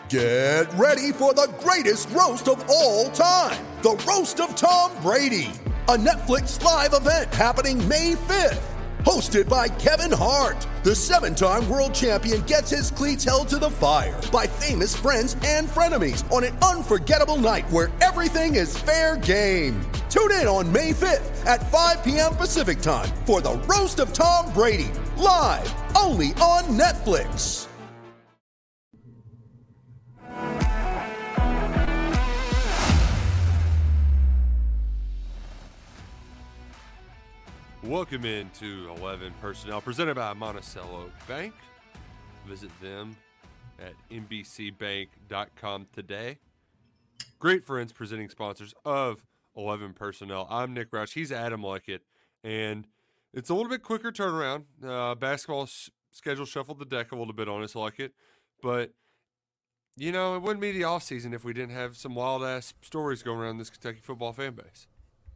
Get ready for the greatest roast of all time, the Roast of Tom Brady, a Netflix live event happening May 5th. Hosted by Kevin Hart, the 7-time world champion gets his cleats held to the fire by famous friends and frenemies on an unforgettable night where everything is fair game. Tune in on May 5th at 5 p.m. Pacific time for the Roast of Tom Brady, live only on Netflix. Welcome into 11 Personnel, presented by Monticello Bank. Visit them at nbcbank.com today. Great friends, presenting sponsors of 11 Personnel. I'm Nick Roush. He's Adam Luckett. And it's a little bit quicker turnaround. Basketball schedule shuffled the deck a little bit on us, Luckett. But, you know, it wouldn't be the offseason if we didn't have some wild-ass stories going around this Kentucky football fan base.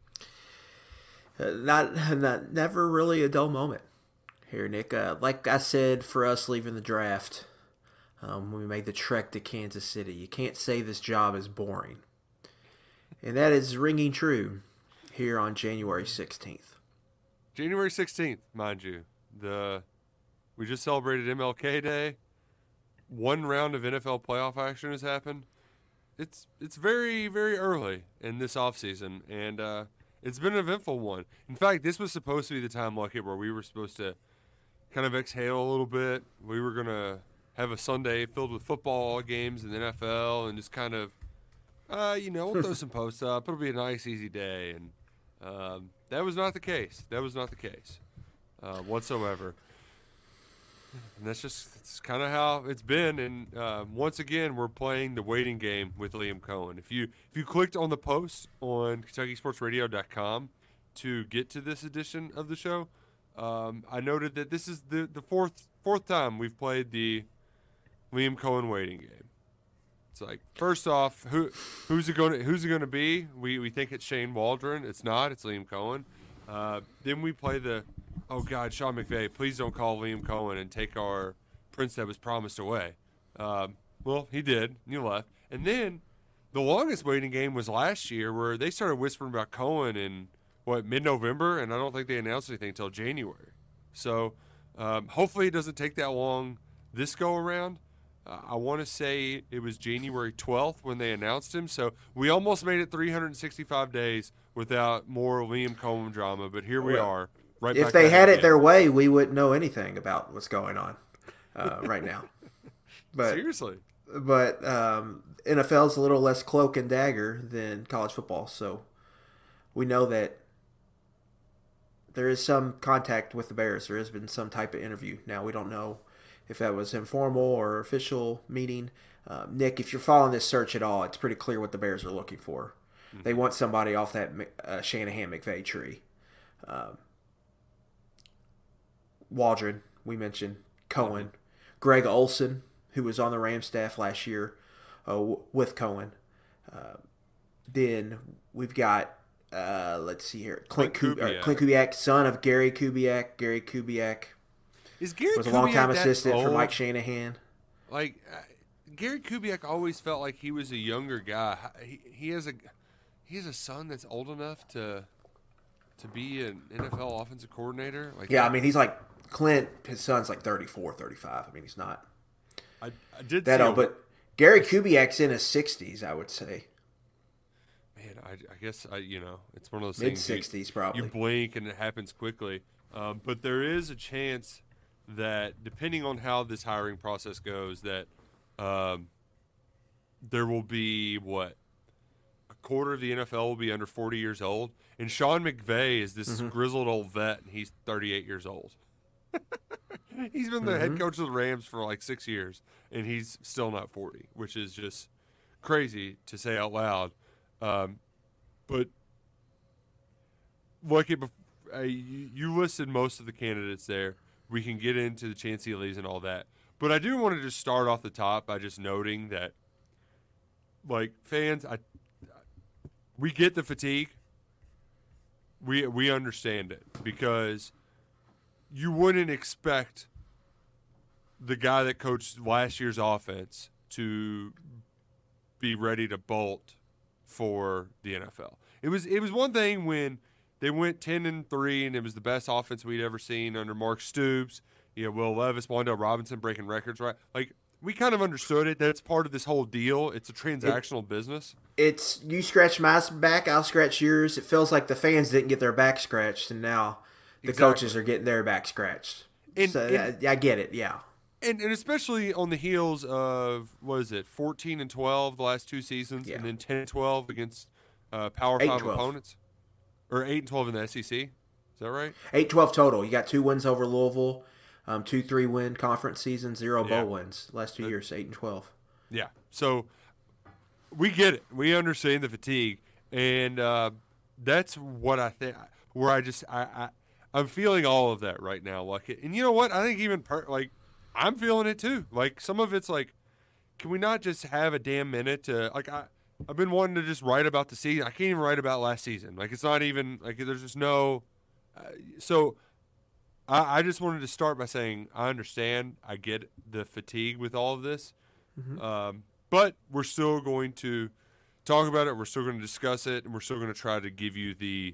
Never really a dull moment here, Nick. Like I said, for us leaving the draft, when we made the trek to Kansas City, you can't say this job is boring. And that is ringing true here on January 16th. January 16th, mind you. We just celebrated MLK Day. One round of NFL playoff action has happened. It's very, very early in this offseason, and it's been an eventful one. In fact, this was supposed to be the time, Luckett, where we were supposed to kind of exhale a little bit. We were going to have a Sunday filled with football games in the NFL and just kind of, we'll throw some posts up. It'll be a nice, easy day. And that was not the case. Whatsoever. And that's kind of how it's been. And once again, we're playing the waiting game with Liam Coen. If you clicked on the post on KentuckySportsRadio.com to get to this edition of the show, I noted that this is the fourth time we've played the Liam Coen waiting game. It's like, first off, who's it going to be? We think it's Shane Waldron. It's not. It's Liam Coen. Then we play the, oh God, Sean McVay, please don't call Liam Coen and take our prince that was promised away. Well, he did. And he left. And then the longest waiting game was last year, where they started whispering about Coen in mid-November, and I don't think they announced anything until January. So hopefully it doesn't take that long this go around. I want to say it was January 12th when they announced him. So we almost made it 365 days without more Liam Coen drama, but here we are. Right. If they had it their way, we wouldn't know anything about what's going on right now. But seriously. But NFL's a little less cloak and dagger than college football, so we know that there is some contact with the Bears. There has been some type of interview. Now, we don't know if that was informal or official meeting. Nick, if you're following this search at all, it's pretty clear what the Bears are looking for. Mm-hmm. They want somebody off that Shanahan-McVay tree. Waldron, we mentioned, Coen, mm-hmm. Greg Olson, who was on the Rams staff last year with Coen. Then we've got, let's see here, Clint Kubiak, son of Gary Kubiak. Gary Kubiak was a long-time assistant for Mike Shanahan. Like, Gary Kubiak always felt like he was a younger guy. He has a son that's old enough to be an NFL offensive coordinator. Like, yeah, I mean, he's like Clint. His son's like 34, 35. I mean, he's not. I did that old, but Gary Kubiak's in his 60s, I would say. Man, I guess it's one of those mid-60s things. probably. You blink and it happens quickly. But there is a chance that, depending on how this hiring process goes, that there will be a quarter of the NFL will be under 40 years old, and Sean McVay is this mm-hmm. grizzled old vet, and he's 38 years old. He's been the mm-hmm. head coach of the Rams for like 6 years, and he's still not 40, which is just crazy to say out loud. But look, you listed most of the candidates there. We can get into the Chancey Lees and all that. But I do want to just start off the top by just noting that, like, fans, we get the fatigue. We understand it, because you wouldn't expect the guy that coached last year's offense to be ready to bolt for the NFL. It was one thing when they went 10-3 and it was the best offense we'd ever seen under Mark Stoops. Will Levis, Wan'Dale Robinson breaking records, right? Like, we kind of understood it. That's part of this whole deal. It's a transactional business. It's you scratch my back, I'll scratch yours. It feels like the fans didn't get their back scratched, and now the coaches are getting their back scratched. I get it, yeah. And especially on the heels of, 14-12 the last two seasons, and then 10-12 against Power 5 opponents? Or 8-12 in the SEC? Is that right? 8-12 total. You got 2 wins over Louisville, 2 3-win conference seasons, 0 bowl wins. Last 2 years, 8-12. Yeah. So we get it. We understand the fatigue. And that's what I think, where I'm feeling all of that right now. Like, and you know what? I think even I'm feeling it too. Like, some of it's like, can we not just have a damn minute to, like, I've been wanting to just write about the season. I can't even write about last season. Like, it's not even, like, there's just no, so I just wanted to start by saying, I understand, I get the fatigue with all of this, but we're still going to talk about it. We're still going to discuss it, and we're still going to try to give you the,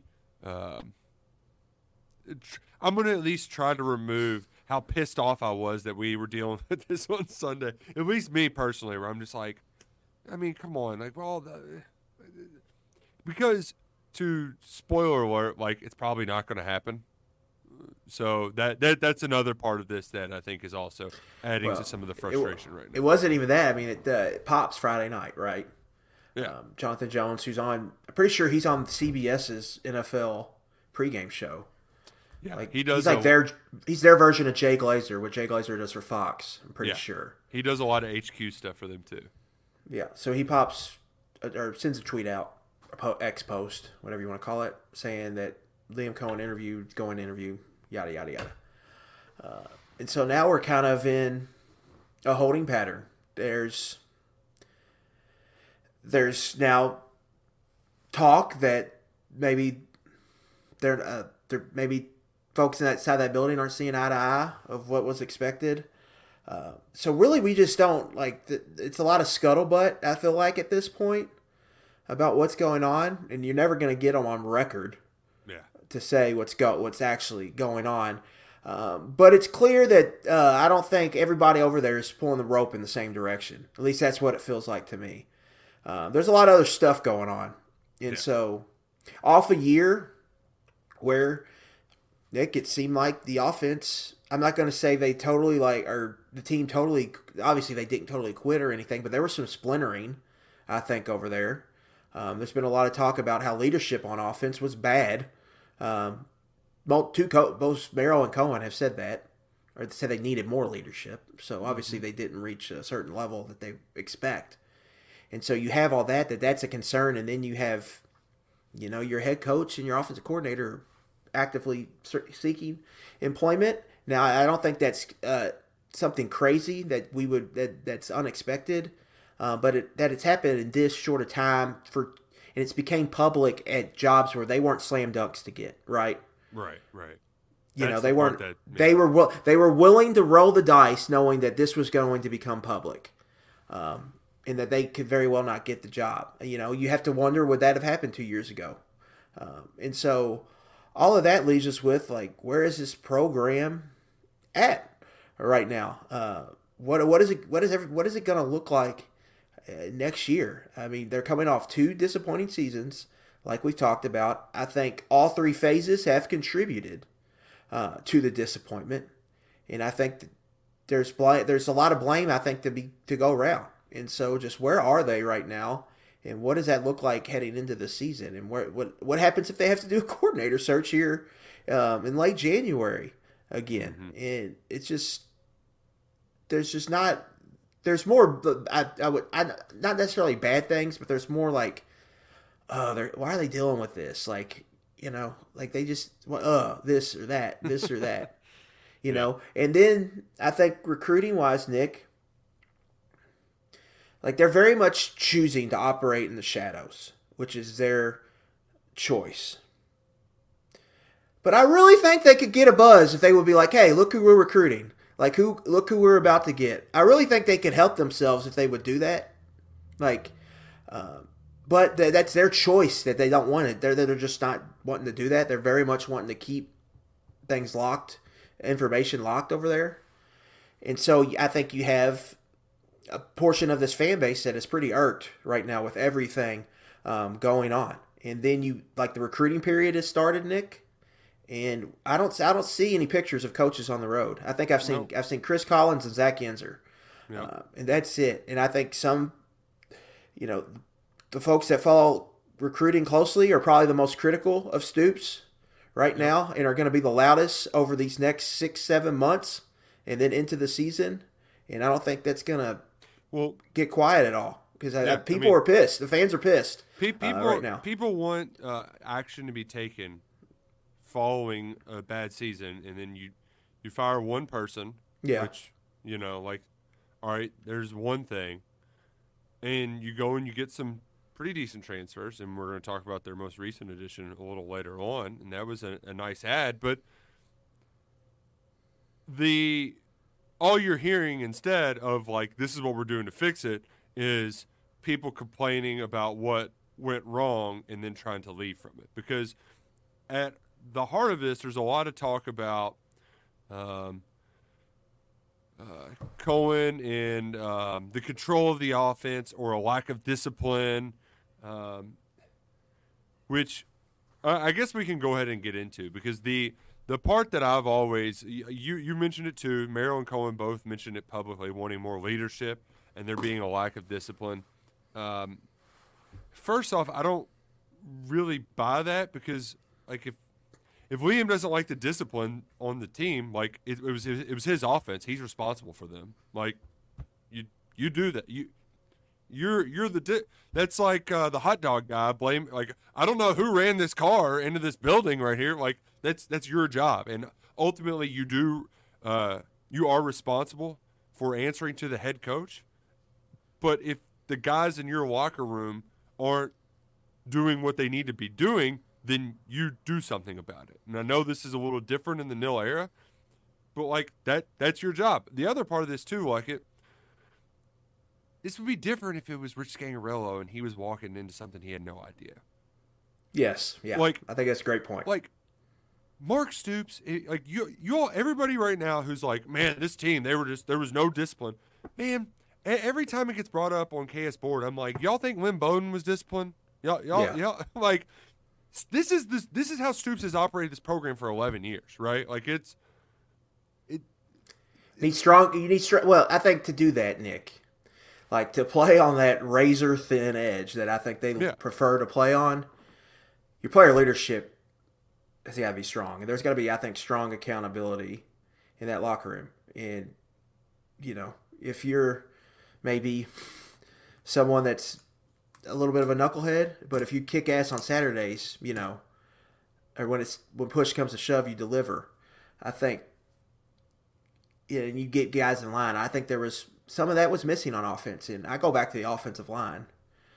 I'm going to at least try to remove how pissed off I was that we were dealing with this on Sunday. At least me personally, where I'm just like, I mean, come on. Like, well, because to spoiler alert, like, it's probably not going to happen. So that's another part of this that I think is also adding to some of the frustration right now. It wasn't even that. I mean, it pops Friday night, right? Yeah. Jonathan Jones, who's on, I'm pretty sure he's on CBS's NFL pregame show. Yeah, like, he does. He's their version of Jay Glazer, what Jay Glazer does for Fox. I'm pretty sure he does a lot of HQ stuff for them too. Yeah, so he pops or sends a tweet out, X post, whatever you want to call it, saying that Liam Cohen going to interview, yada yada yada. And so now we're kind of in a holding pattern. There's now talk that maybe they're maybe folks in that side of that building aren't seeing eye to eye of what was expected. So really, we just don't it's a lot of scuttlebutt, I feel like, at this point about what's going on, and you're never going to get them on record to say what's actually going on. But it's clear that I don't think everybody over there is pulling the rope in the same direction. At least that's what it feels like to me. There's a lot of other stuff going on, and so off a year where, Nick, it seemed like the offense, I'm not going to say they totally or the team totally, obviously they didn't totally quit or anything, but there was some splintering, I think, over there. There's been a lot of talk about how leadership on offense was bad. Both Merrill and Cohen have said that, or said they needed more leadership. So obviously they didn't reach a certain level that they expect. And so you have all that's a concern, and then you have, your head coach and your offensive coordinator actively seeking employment. Now, I don't think that's something crazy that's unexpected, but that it's happened in this short a time and it's became public at jobs where they weren't slam dunks to get, right? Right. They weren't. They were willing to roll the dice, knowing that this was going to become public, and that they could very well not get the job. You have to wonder, would that have happened 2 years ago? And so all of that leaves us with, where is this program at right now? What is it going to look like next year? I mean, they're coming off 2 disappointing seasons, like we talked about. I think all 3 phases have contributed to the disappointment, and I think that there's a lot of blame, I think, to go around. And so, just where are they right now? And what does that look like heading into the season? And what happens if they have to do a coordinator search here in late January again? Mm-hmm. And it's just there's more. I not necessarily bad things, but there's more why are they dealing with this? They just this or that, this or that, know. And then I think recruiting wise, Nick. They're very much choosing to operate in the shadows, which is their choice. But I really think they could get a buzz if they would be like, hey, look who we're recruiting. Like look who we're about to get. I really think they could help themselves if they would do that. Like, but that's their choice that they don't want it. They're just not wanting to do that. They're very much wanting to keep things locked, information locked over there. And so I think you have a portion of this fan base that is pretty irked right now with everything going on. And then the recruiting period has started, Nick. And I don't see any pictures of coaches on the road. I think I've seen Chris Collins and Zach Yenser, and that's it. And I think some, the folks that follow recruiting closely are probably the most critical of Stoops right now, and are going to be the loudest over these next 6-7 months, and then into the season. And I don't think that's going to get quiet at all because people are pissed. The fans are pissed right now. People want action to be taken following a bad season, and then you fire one person, which, all right, there's one thing, and you go and you get some pretty decent transfers, and we're going to talk about their most recent addition a little later on, and that was a nice ad, but all you're hearing instead of, this is what we're doing to fix it, is people complaining about what went wrong and then trying to leave from it. Because at the heart of this, there's a lot of talk about Cohen and the control of the offense or a lack of discipline, which I guess we can go ahead and get into, because the part that I've always you mentioned it too. Merrill and Cohen both mentioned it publicly, wanting more leadership and there being a lack of discipline. First off, I don't really buy that, because if Liam doesn't like the discipline on the team, it was his offense. He's responsible for them. You do that. You're that's like the hot dog guy. Blame I don't know who ran this car into this building right here. That's your job, and ultimately you are responsible for answering to the head coach. But if the guys in your locker room aren't doing what they need to be doing, then you do something about it. And I know this is a little different in the nil era, but that's your job. The other part of this too, this would be different if it was Rich Scangarello and he was walking into something he had no idea. Yes, yeah. I think that's a great point. Mark Stoops, you all, everybody right now who's man, this team, there was no discipline. Man, every time it gets brought up on KS Board, I'm y'all think Lynn Bowden was disciplined? Y'all, This is how Stoops has operated this program for 11 years, right? Need strong. You need strong. Well, I think to do that, Nick, to play on that razor thin edge that I think they prefer to play on, your player leadership has got to be strong, and there's got to be, I think, strong accountability in that locker room. And if you're maybe someone that's a little bit of a knucklehead, but if you kick ass on Saturdays, or when push comes to shove, you deliver. I think, and you get guys in line. I think there was some of that was missing on offense, and I go back to the offensive line.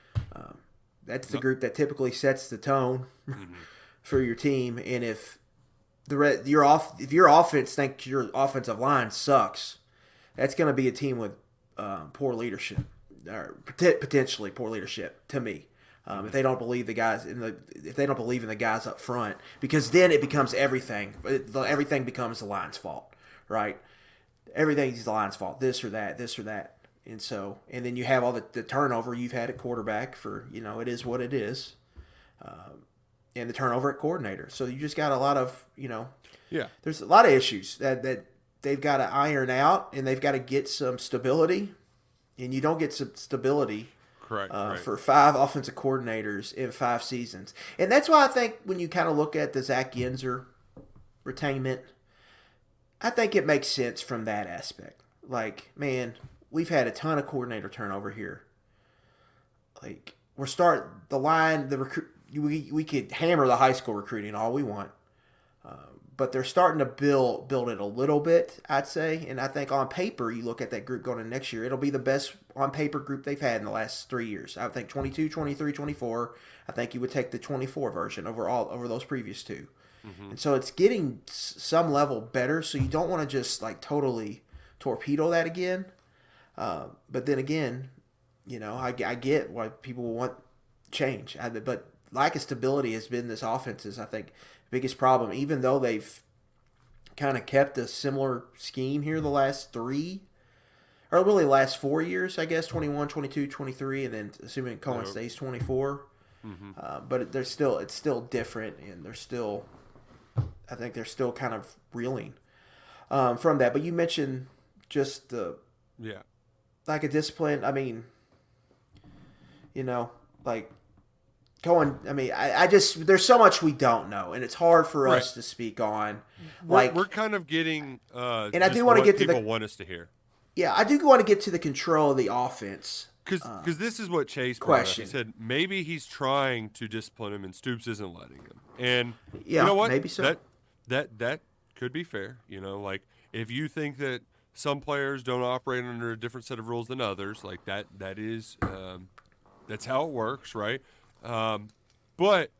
That's the group that typically sets the tone for your team, and if your offense thinks your offensive line sucks, that's going to be a team with poor leadership. Or potentially poor leadership to me, if they don't believe the guys if they don't believe in the guys up front, because then it becomes everything. Everything becomes the line's fault, right? Everything's the line's fault. This or that, and then you have all the turnover you've had at quarterback for it is what it is, and the turnover at coordinator. So you just got a lot of there's a lot of issues that they've got to iron out, and they've got to get some stability. And you don't get some stability for 5 offensive coordinators in 5 seasons. And that's why I think when you kind of look at the Zach Yenser retainment, I think it makes sense from that aspect. Man, we've had a ton of coordinator turnover here. We're starting the line, we could hammer the high school recruiting all we want. But they're starting to build it a little bit, I'd say. And I think on paper, you look at that group going into next year, it'll be the best on paper group they've had in the last 3 years. I think 22, 23, 24. I think you would take the 24 version over those previous 2. Mm-hmm. And so it's getting some level better. So you don't want to just totally torpedo that again. But then again, I get why people want change. But lack of stability has been this offense's, I think, biggest problem. Even though they've kind of kept a similar scheme here the last 3, or really last 4 years, I guess, 21, 22, 23, and then assuming Cohen stays 24. But it's still different, and I think they're still kind of reeling from that. But you mentioned just the lack of discipline. I mean, like Cohen. I mean, I just there's so much we don't know, and it's hard for us to speak on. We're kind of getting, and I do want to get to people want us to hear. Yeah, I do want to get to the control of the offense. Because this is what Chase brought up. He said maybe he's trying to discipline him, and Stoops isn't letting him. And you know what? Maybe so. That could be fair. Like if you think that some players don't operate under a different set of rules than others, like that is that's how it works, right? But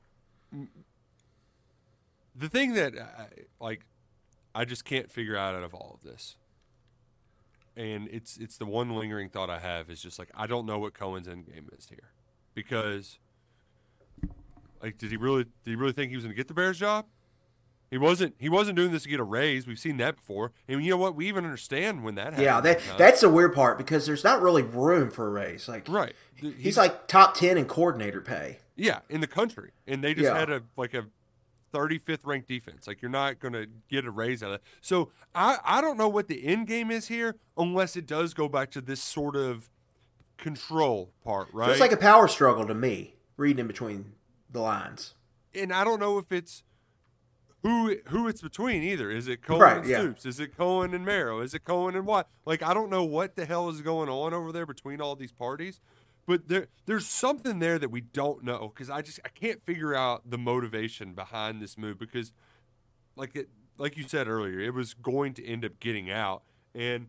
the thing that I just can't figure out of all of this. And it's the one lingering thought I have is just like I don't know what Cohen's end game is here, because did he really think he was going to get the Bears job? He wasn't doing this to get a raise. We've seen that before, and you know what? We even understand when that happens. Yeah, that's the weird part, because there's not really room for a raise. Right, he's like top 10 in coordinator pay. Yeah, in the country, and they just had a 35th ranked defense. Like, you're not going to get a raise out of it. So I don't know what the end game is here, unless it does go back to this sort of control part, right? Feels like a power struggle to me, reading in between the lines. And I don't know if it's who it's between either. Is it Cohen and Stoops? Is it Cohen and Marrow? Is it Cohen and Watt? Like, I don't know what the hell is going on over there between all these parties. But there's something there that we don't know, because I can't figure out the motivation behind this move, because like you said earlier, it was going to end up getting out, and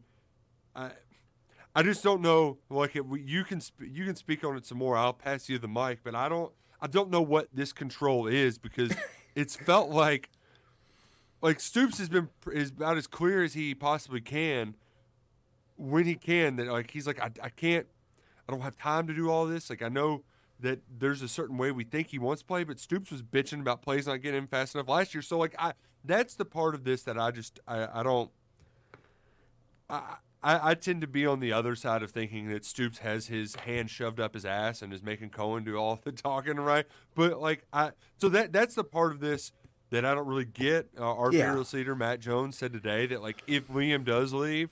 I just don't know. You can speak on it some more. I'll pass you the mic, but I don't know what this control is, because it's felt like Stoops is about as clear as he possibly can when he can, that he's like I don't have time to do all this. I know that there's a certain way we think he wants to play, but Stoops was bitching about plays not getting him fast enough last year. So that's the part of this that I tend to be on the other side of thinking that Stoops has his hand shoved up his ass and is making Cohen do all the talking, right? But so that's the part of this that I don't really get. Our fearless leader Matt Jones said today that if Liam does leave,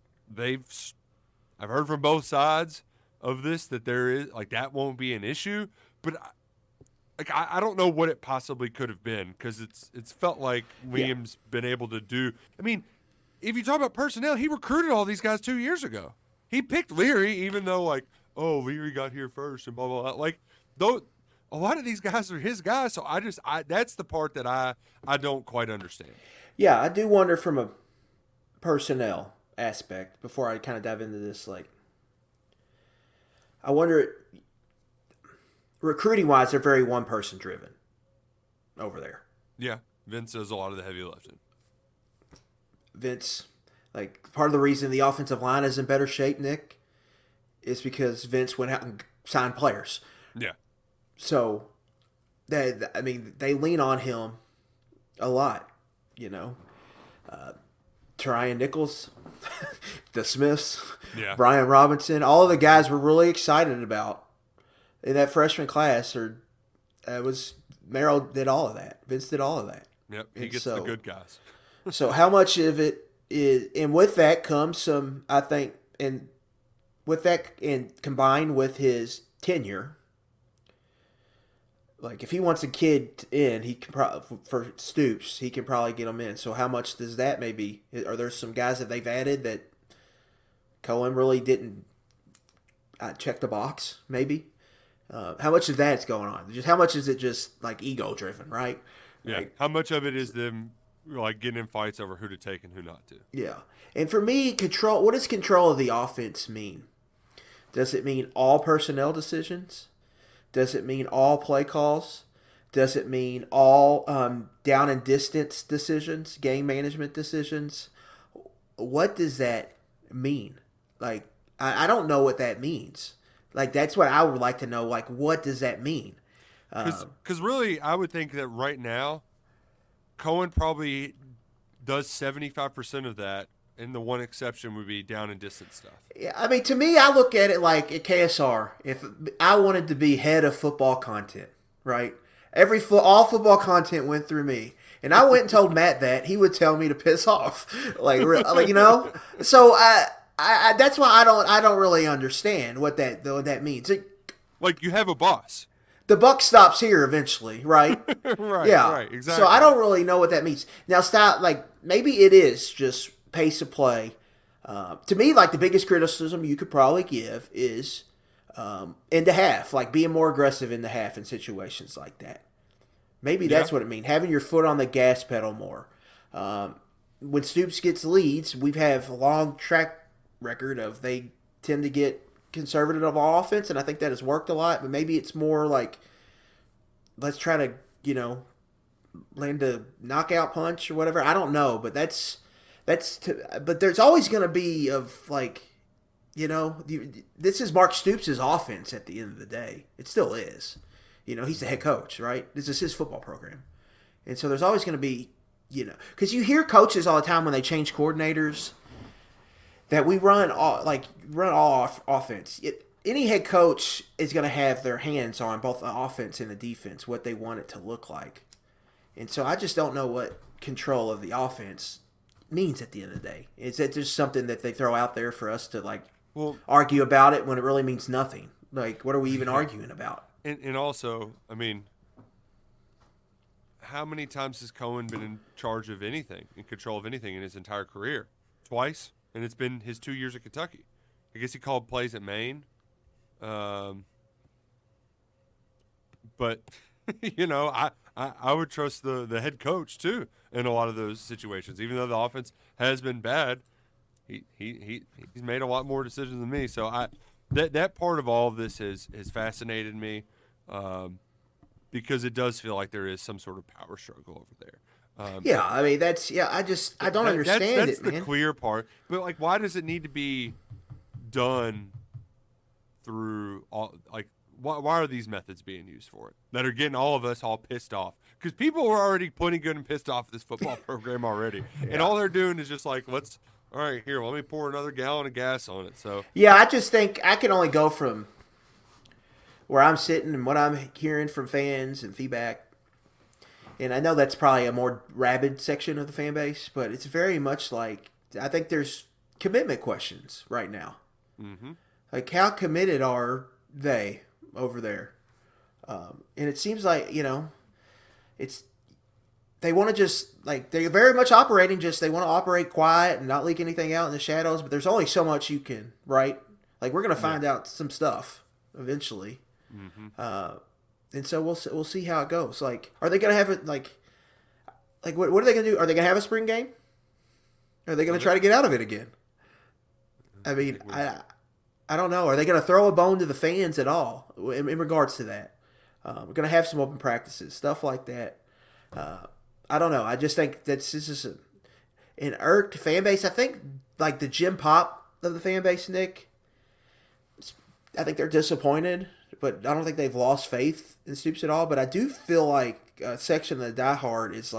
I've heard from both sides of this that there is that won't be an issue, but I don't know what it possibly could have been, because it's felt like Liam's been able to do. I mean, if you talk about personnel, he recruited all these guys 2 years ago. He picked Leary, even though Leary got here first and blah blah blah. Though a lot of these guys are his guys, so that's the part that I don't quite understand. Yeah, I do wonder from a personnel aspect, before I kind of dive into this, I wonder, recruiting-wise, they're very one-person driven over there. Yeah, Vince does a lot of the heavy lifting. Vince, part of the reason the offensive line is in better shape, Nick, is because Vince went out and signed players. Yeah. So, they lean on him a lot, Tryon Nichols, the Smiths, Brian Robinson, all of the guys we're really excited about in that freshman class Merrill did all of that. Vince did all of that. Yep, he gets the good guys. So how much of it is, and with that comes some, I think, and with that, and combined with his tenure, if he wants a kid in, he can probably, for Stoops, he can probably get them in. So how much does that maybe? Are there some guys that they've added that Cohen really didn't check the box? Maybe. How much of that's going on? Just how much is it just ego driven, right? Yeah. How much of it is them getting in fights over who to take and who not to? Yeah. And for me, control. What does control of the offense mean? Does it mean all personnel decisions? Does it mean all play calls? Does it mean all down and distance decisions, game management decisions? what does that mean? Like, I don't know what that means. Like, that's what I would like to know. Like, what does that mean? Because really, I would think that right now, Cohen probably does 75% of that, and the one exception would be down and distance stuff. Yeah, I mean, to me, I look at it like at KSR. If I wanted to be head of football content, right? All football content went through me, and I went and told Matt that he would tell me to piss off, like you know. So I that's why I don't really understand what that means. Like you have a boss. The buck stops here eventually, right? Right. Yeah. Right. Exactly. So I don't really know what that means. Now, stop. Like maybe it is just pace of play. To me, like the biggest criticism you could probably give is in the half, like being more aggressive in the half in situations like that. Maybe that's what it means. Having your foot on the gas pedal more. When Stoops gets leads, we have a long track record of they tend to get conservative of offense, and I think that has worked a lot. But maybe it's more like let's try to land a knockout punch or whatever. I don't know, but but there's always going to be this is Mark Stoops' offense at the end of the day. It still is. He's the head coach, right? This is his football program. And so there's always going to be, because you hear coaches all the time when they change coordinators that we run all offense. Any head coach is going to have their hands on both the offense and the defense, what they want it to look like. And so I just don't know what control of the offense means at the end of the day. Is that just something that they throw out there for us to argue about it when it really means nothing? Like, what are we even arguing about? And also, I mean, how many times has Cohen been in charge of anything, in control of anything in his entire career? Twice, and it's been his 2 years at Kentucky. I guess he called plays at Maine. But, I would trust the head coach, too, in a lot of those situations. Even though the offense has been bad, he's made a lot more decisions than me. So that part of all of this has fascinated me. Because it does feel like there is some sort of power struggle over there. I mean, I don't understand it, man. That's the clear part. But, why does it need to be done through why are these methods being used for it that are getting all of us all pissed off? Because people are already plenty good and pissed off at this football program already. Yeah. And all they're doing is just all right, here, let me pour another gallon of gas on it. So yeah, I just think I can only go from where I'm sitting and what I'm hearing from fans and feedback. And I know that's probably a more rabid section of the fan base, but it's very much I think there's commitment questions right now. Mm-hmm. Like, how committed are they over there? And it seems like, they want to just, they're very much operating they want to operate quiet and not leak anything out in the shadows, but there's only so much you can, right? We're going to find out some stuff eventually. Mm-hmm. And so we'll see how it goes. Are they going to have it? What are they going to do? Are they going to have a spring game? Are they going to try to get out of it again? I mean, I don't know. Are they going to throw a bone to the fans at all in regards to that? We're going to have some open practices, stuff like that. I don't know. I just think this is an irked fan base. I think the Jim Pop of the fan base, Nick. I think they're disappointed. But I don't think they've lost faith in Stoops at all. But I do feel like a section of the diehard is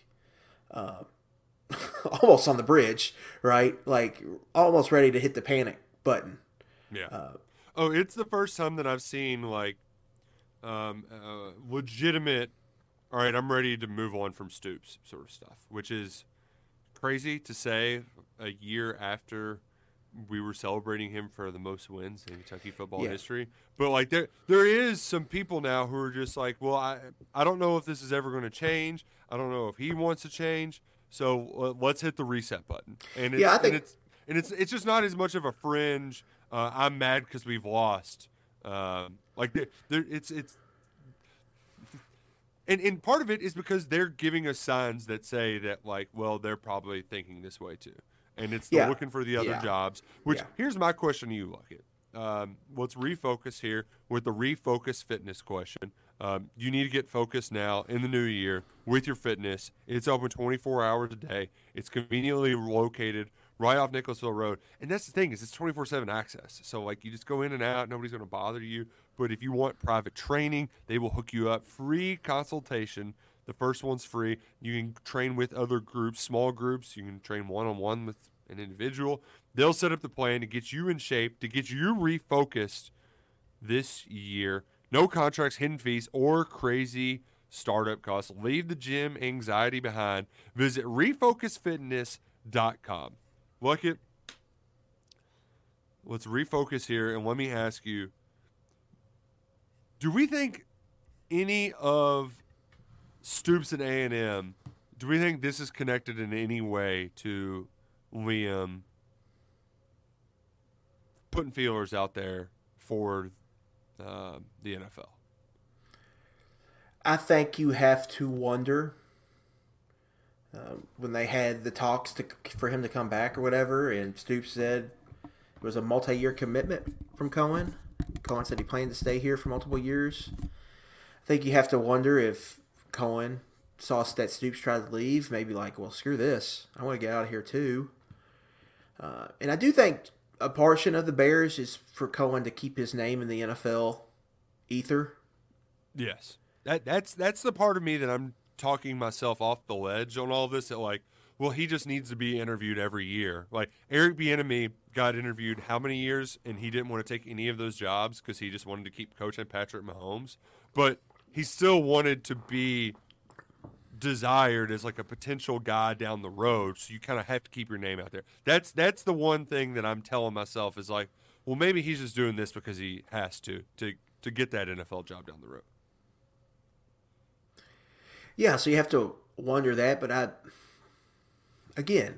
almost on the bridge, right? Almost ready to hit the panic button. Yeah. It's the first time that I've seen legitimate. All right, I'm ready to move on from Stoops sort of stuff, which is crazy to say a year after we were celebrating him for the most wins in Kentucky football history. But there is some people now who are just well, I don't know if this is ever going to change. I don't know if he wants to change. So let's hit the reset button. And it's just not as much of a fringe. I'm mad because we've lost. It's and part of it is because they're giving us signs that say that they're probably thinking this way too. And it's looking for the other jobs, which here's my question to you, Luckett. Let's refocus here with the refocus fitness question. You need to get focused now in the new year with your fitness. It's open 24 hours a day. It's conveniently located right off Nicholasville Road. And that's the thing is it's 24/7 access. So like you just go in and out, nobody's going to bother you. But if you want private training, they will hook you up. Free consultation. The first one's free. You can train with other groups, small groups. You can train one-on-one with an individual. They'll set up the plan to get you in shape, to get you refocused this year. No contracts, hidden fees, or crazy startup costs. Leave the gym anxiety behind. Visit refocusfitness.com. Look it. Let's refocus here, and let me ask you, do we think any of Stoops and A&M, do we think this is connected in any way to Liam putting feelers out there for the NFL? I think you have to wonder when they had the talks for him to come back or whatever, and Stoops said it was a multi-year commitment from Cohen. Cohen said he planned to stay here for multiple years. I think you have to wonder if Cohen saw that Stoops tried to leave, maybe like, well, screw this. I want to get out of here too. And I do think a portion of the Bears is for Cohen to keep his name in the NFL ether. Yes. That's the part of me that I'm talking myself off the ledge on all this. That like, well, he just needs to be interviewed every year. Like Eric Bieniemy got interviewed how many years, and he didn't want to take any of those jobs because he just wanted to keep coaching Patrick Mahomes. But he still wanted to be desired as like a potential guy down the road. So you kind of have to keep your name out there. That's the one thing that I'm telling myself is like, well, maybe he's just doing this because he has to get that NFL job down the road. Yeah, so you have to wonder that, but again,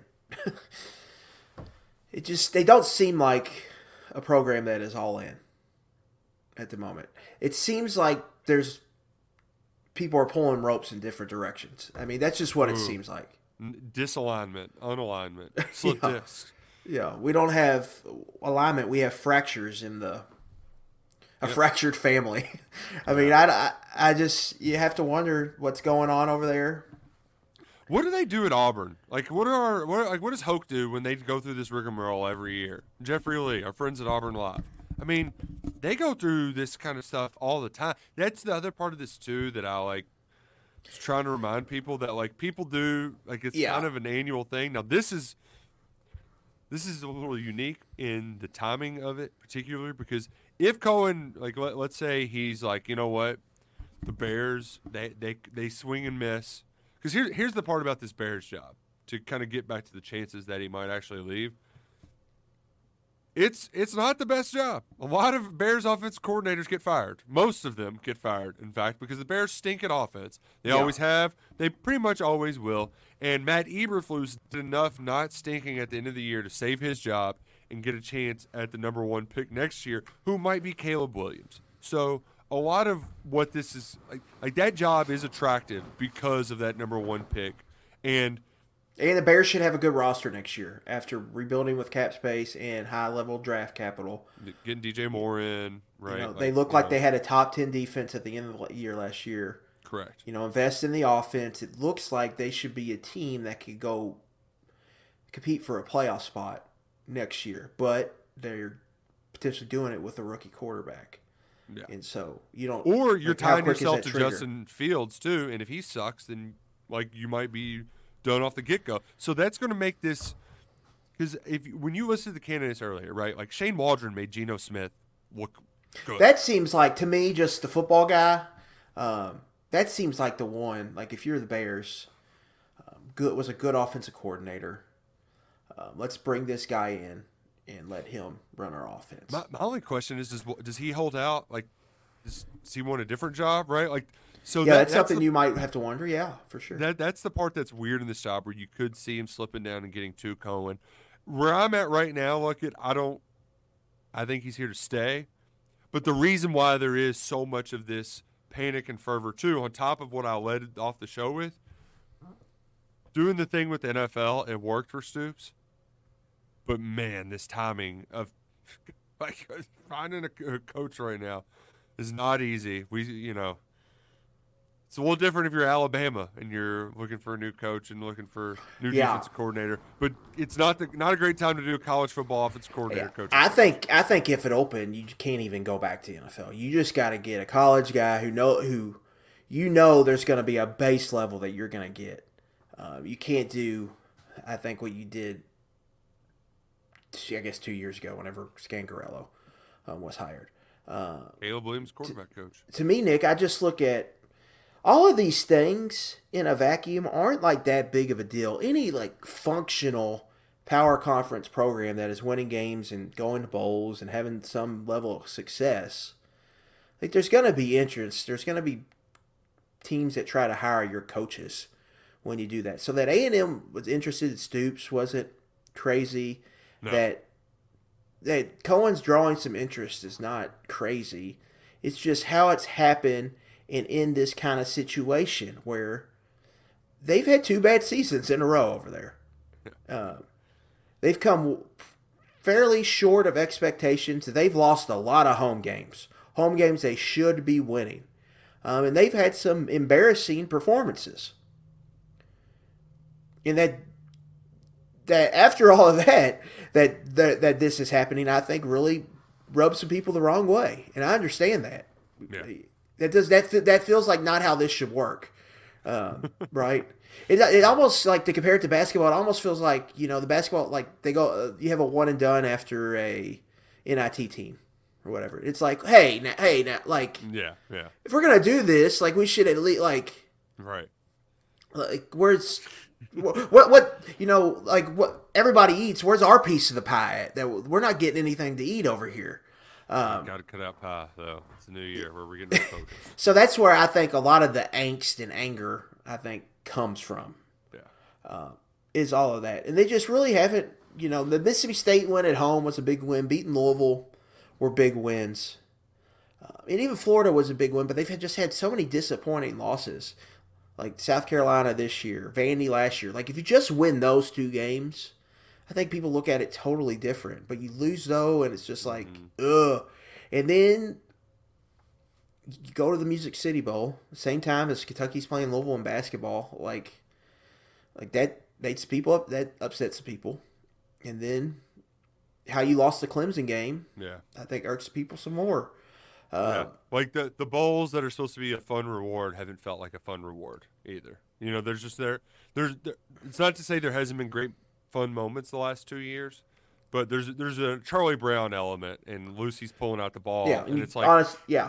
they don't seem like a program that is all in at the moment. It seems like people are pulling ropes in different directions. I mean, that's just what it seems like. Disalignment, unalignment, slip discs. Yeah, we don't have alignment. We have fractures in a fractured family. I mean, I just, you have to wonder what's going on over there. What do they do at Auburn? Like, what does Hoke do when they go through this rigmarole every year? Jeffrey Lee, our friends at Auburn Live. I mean, they go through this kind of stuff all the time. That's the other part of this too that I like. Just trying to remind people that like people do like it's kind of an annual thing. Now this is a little unique in the timing of it, particularly because if Cohen, like let's say he's like, you know what, the Bears they swing and miss. Because here's the part about this Bears job to kind of get back to the chances that he might actually leave. It's not the best job. A lot of Bears offense coordinators get fired. Most of them get fired, in fact, because the Bears stink at offense. They always have. They pretty much always will. And Matt Eberflus did enough not stinking at the end of the year to save his job and get a chance at the number one pick next year, who might be Caleb Williams. So a lot of what this is like that job is attractive because of that number one pick. And the Bears should have a good roster next year after rebuilding with cap space and high-level draft capital. Getting DJ Moore in, right? They look like they had a top 10 defense at the end of the year last year. Correct. Invest in the offense. It looks like they should be a team that could go compete for a playoff spot next year, but they're potentially doing it with a rookie quarterback. Yeah. And so you don't. Or you're tying yourself to trigger? Justin Fields too, and if he sucks, then like you might be done off the get-go. So that's going to make this because when you listen to the candidates earlier, right? Like Shane Waldron made Geno Smith look good. That seems like to me, just the football guy. That seems like the one. Like if you're the Bears, was a good offensive coordinator. Let's bring this guy in and let him run our offense. My only question is, does he hold out? Like, does he want a different job? Right? Like, so that's something you might have to wonder. Yeah, for sure. That's the part that's weird in this job where you could see him slipping down and getting to Cohen. Where I'm at right now, I think he's here to stay. But the reason why there is so much of this panic and fervor too, on top of what I led off the show with, doing the thing with the NFL, it worked for Stoops. But man, this timing of like finding a coach right now is not easy. It's a little different if you're Alabama and you're looking for a new coach and looking for new defensive coordinator. But it's not a great time to do a college football offensive coordinator coach. I think if it opened, you can't even go back to the NFL. You just got to get a college guy who there's going to be a base level that you're going to get. You can't do, I think, what you did, I guess, 2 years ago whenever Scangarello was hired. Caleb Williams, quarterback coach. To me, Nick, I just look at all of these things in a vacuum aren't like that big of a deal. Any like functional power conference program that is winning games and going to bowls and having some level of success, like there's going to be interest. There's going to be teams that try to hire your coaches when you do that. So that A&M was interested in Stoops wasn't crazy. No. That Cohen's drawing some interest is not crazy. It's just how it's happened and in this kind of situation where they've had 2 bad seasons in a row over there. They've come fairly short of expectations. They've lost a lot of home games they should be winning. And they've had some embarrassing performances. And that after all of that this is happening, I think really rubs some people the wrong way. And I understand that. Yeah. That feels like not how this should work, right? It almost, like, to compare it to basketball, it almost feels like, the basketball, like, they go, you have a one and done after a NIT team or whatever. It's like, hey, now, like, yeah. If we're gonna do this, like, we should at least, like, right, like, where's what like what everybody eats? Where's our piece of the pie? That we're not getting anything to eat over here. Got to cut out pie, though. It's a new year where we're getting focused. So that's where I think a lot of the angst and anger, I think, comes from. Yeah. Is all of that. And they just really haven't, the Mississippi State win at home was a big win. Beating Louisville were big wins. And even Florida was a big win, but they've just had so many disappointing losses. Like South Carolina this year, Vandy last year. Like, if you just win those 2 games, I think people look at it totally different. But you lose, though, and it's just like, ugh. And then you go to the Music City Bowl, same time as Kentucky's playing Louisville in basketball. Like that makes people up. That upsets people. And then how you lost the Clemson game, I think irks people some more. Like the bowls that are supposed to be a fun reward haven't felt like a fun reward either. There's just there's it's not to say there hasn't been great fun moments the last 2 years, but there's a Charlie Brown element, and Lucy's pulling out the ball, and it's like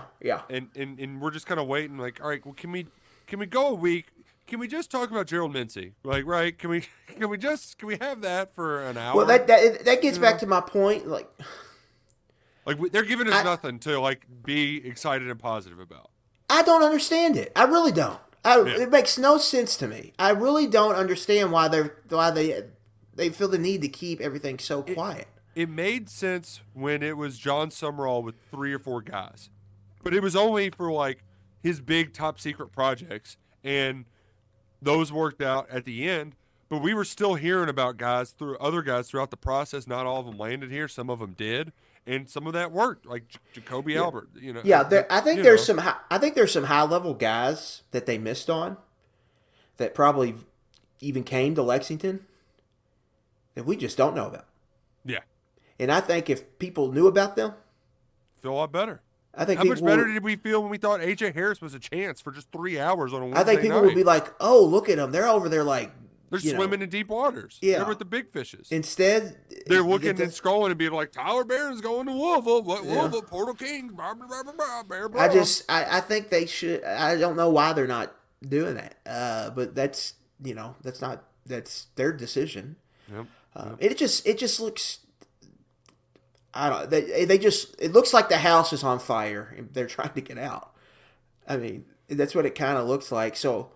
and we're just kind of waiting, like, all right, well, can we go a week? Can we just talk about Gerald Mincy? Like, right? Can we have that for an hour? Well, that gets back to my point, like they're giving us nothing to, like, be excited and positive about. I don't understand it. I really don't. It makes no sense to me. I really don't understand why they feel the need to keep everything so quiet. It made sense when it was John Summerall with 3 or 4 guys, but it was only for, like, his big top secret projects, and those worked out at the end. But we were still hearing about other guys throughout the process. Not all of them landed here. Some of them did. And some of that worked, like Jacoby Albert. I think there's some high level guys that they missed on, that probably even came to Lexington, that we just don't know about. Yeah, and I think if people knew about them, feel a lot better. I think how much better did we feel when we thought AJ Harris was a chance for just 3 hours on a Wednesday night? I think people would be like, "Oh, look at them! They're over there like." They're swimming in deep waters. Yeah. They're with the big fishes. Instead, they're looking and scrolling and being like, Tyler Barron's going to Louisville. Louisville, Portal Kings. Blah, blah, blah, blah, blah, blah. I think they should. I don't know why they're not doing that. But that's their decision. Yep. It just looks. I don't. It looks like the house is on fire and they're trying to get out. I mean, that's what it kind of looks like. So.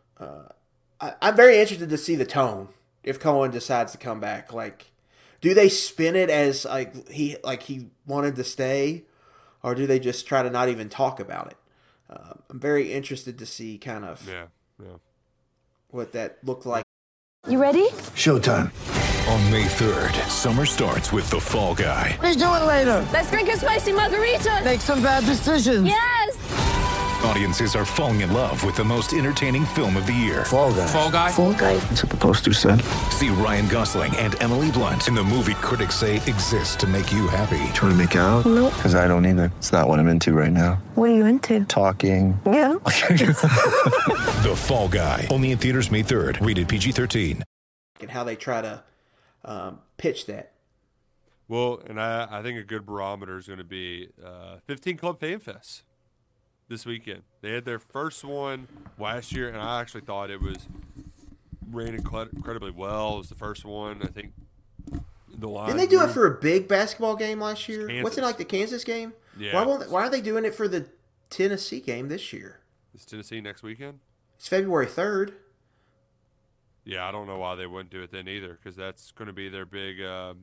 I'm very interested to see the tone if Cohen decides to come back. Like, do they spin it as he wanted to stay, or do they just try to not even talk about it? I'm very interested to see kind of what that looked like. You ready? Showtime. On May 3rd, summer starts with The Fall Guy. Let's do it later. Let's drink a spicy margarita. Make some bad decisions. Yes. Audiences are falling in love with the most entertaining film of the year. Fall Guy. Fall Guy? Fall Guy. That's what the poster said. See Ryan Gosling and Emily Blunt in the movie critics say exists to make you happy. Trying to make it out? Nope. Because I don't either. It's not what I'm into right now. What are you into? Talking. Yeah. The Fall Guy. Only in theaters May 3rd. Rated PG-13. And how they try to pitch that. Well, and I think a good barometer is going to be 15 Club Fan Fest this weekend. They had their first one last year, and I actually thought it ran incredibly well. It was the first one, I think. Didn't they do it for a big basketball game last year? Kansas. Wasn't it like the Kansas game? Yeah. Why are they doing it for the Tennessee game this year? Is Tennessee next weekend? It's February 3rd. Yeah, I don't know why they wouldn't do it then either, because that's going to be their big